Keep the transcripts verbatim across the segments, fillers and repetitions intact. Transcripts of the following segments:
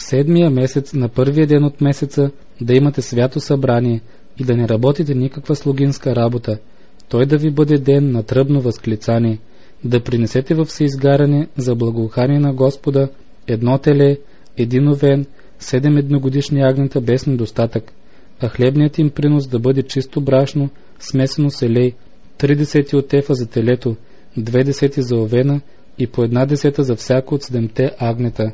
В седмия месец, на първия ден от месеца, да имате свято събрание и да не работите никаква слугинска работа. Той да ви бъде ден на тръбно възклицание, да принесете в всеизгаряне за благоухание на Господа едно теле, един овен, седем едногодишни агнета без недостатък, а хлебният им принос да бъде чисто брашно, смесено с елей, три десети от ефа за телето, две десети за овена и по една десета за всяко от седемте агнета,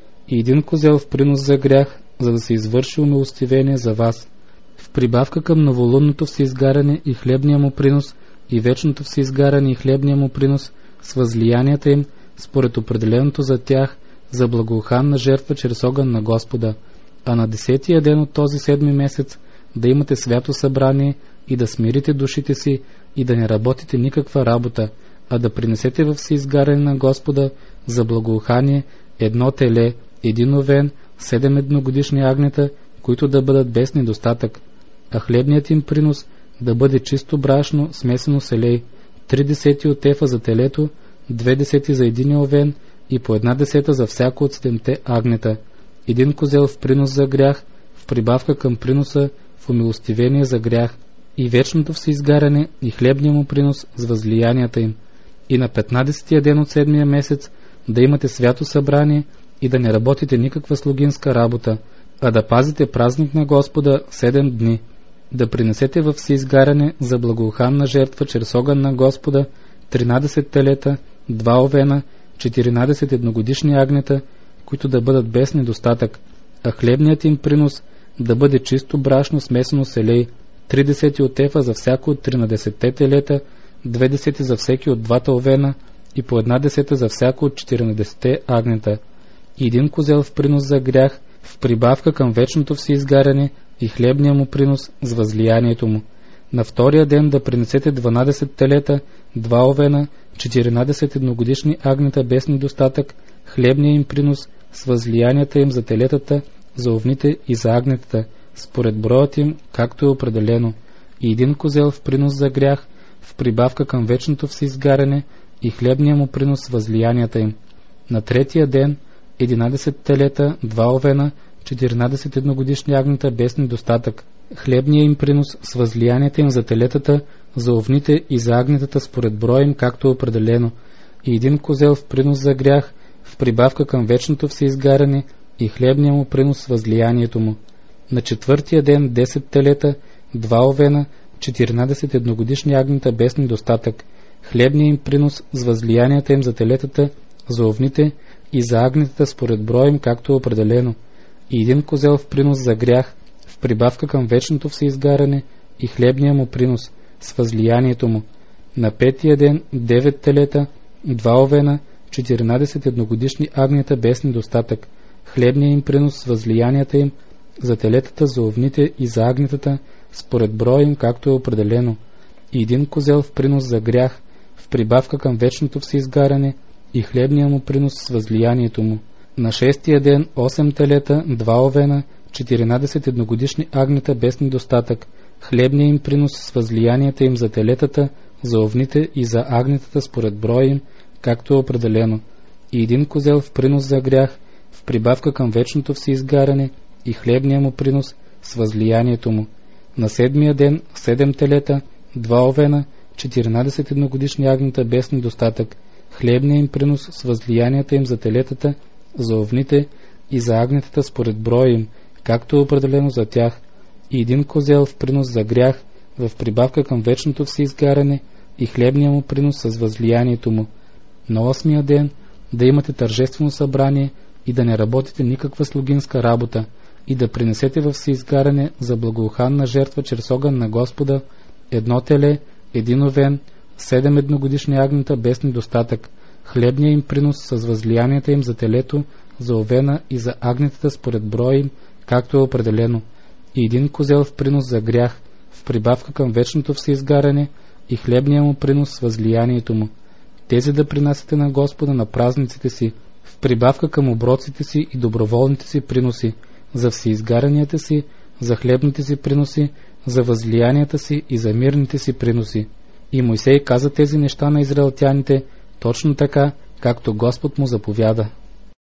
и един козел в принос за грях, за да се извърши умилостивение за вас. В прибавка към новолунното всеизгаряне и хлебния му принос и вечното всеизгаряне и хлебния му принос с възлиянията им, според определеното за тях, за благоуханна жертва чрез огън на Господа, а на десетия ден от този седми месец да имате свято събрание и да смирите душите си и да не работите никаква работа, а да принесете във всеизгаряне на Господа за благоухание едно теле, един овен, седем едногодишни агнета, които да бъдат без недостатък, а хлебният им принос да бъде чисто брашно, смесено с елей, три десети от ефа за телето, две десети за един овен и по една десета за всяко от седемте агнета, един козел в принос за грях, в прибавка към приноса в умилостивение за грях, и вечното всеизгаряне и хлебния му принос с възлиянията им. И на петнадесетия ден от седмия месец да имате свято събрание и да не работите никаква слугинска работа, а да пазите празник на Господа седем дни, да принесете във всеизгаряне за благоуханна жертва чрез огън на Господа тринадесет телета, два овена, четиринадесет едногодишни агнета, които да бъдат без недостатък, а хлебният им принос да бъде чисто брашно смесено с елей, три десети от ефа за всяко от тринадесетте телета, две десети за всеки от двата овена и по една десета за всяко от четиринадесетте агнета, и един козел в принос за грях, в прибавка към вечното всеизгаряне и хлебния му принос с възлиянието му. На втория ден да принесете дванадесет телета, два овена, четиринадесет едногодишни агнета без недостатък, хлебния им принос с възлиянията им за телетата, за овните и за агнетата, според броят им, както е определено, и един козел в принос за грях, в прибавка към вечното всеизгаряне и хлебния му принос с възлиянията им. На третия ден единадесет телета, два овена, четиринадесет едногодишни агнета без недостатък, хлебния им принос с възлиянията им за телетата, за овните и за агнетата според броя им, както е определено, и един козел в принос за грях, в прибавка към вечното всеизгаряне и хлебния му принос с възлиянието му. На четвъртия ден десет телета, два овена, четиринадесет едногодишни агнета без недостатък, хлебния им принос с възлиянията им за телетата, за овните и за агнетата според броя им, както е определено, и един козел в принос за грях, в прибавка към вечното всеизгаряне и хлебния му принос с възлиянието му. На петия ден девет телета, два овена, четиринадесет едногодишни агнета без недостатък, хлебния им принос с възлиянията им за телетата, за овните и за агнетата според броя им, както е определено, и един козел в принос за грях, в прибавка към вечното всеизгаряне и хлебния му принос с възлиянието му. На шестия ден осем телета, два овена, четиринадесет едногодишни агнета без недостатък, хлебния им принос с възлиянията им за телетата, за овните и за агнетата според броя им, както е определено, и един козел в принос за грях, в прибавка към вечното всеизгаряне и хлебния му принос с възлиянието му. На седмия ден седем телета, два овена, четиринадесет едногодишни агнета без недостатък, хлебния им принос с възлиянията им за телетата, за овните и за агнетата според броя им, както е определено за тях, и един козел в принос за грях, в прибавка към вечното всеизгаряне и хлебния му принос с възлиянието му. На осмия ден да имате тържествено събрание и да не работите никаква слугинска работа, и да принесете във всеизгаряне за благоуханна жертва чрез огън на Господа едно теле, един овен, седем едногодишни агнета без недостатък, хлебния им принос с възлиянията им за телето, за овена и за агнетата според броя им, както е определено, и един козел в принос за грях, в прибавка към вечното всеизгаряне и хлебния му принос с възлиянието му. Тези да принасяте на Господа на празниците си, в прибавка към оброците си и доброволните си приноси, за всеизгарянията си, за хлебните си приноси, за възлиянията си и за мирните си приноси. И Мойсей каза тези неща на израелтяните, точно така, както Господ му заповяда.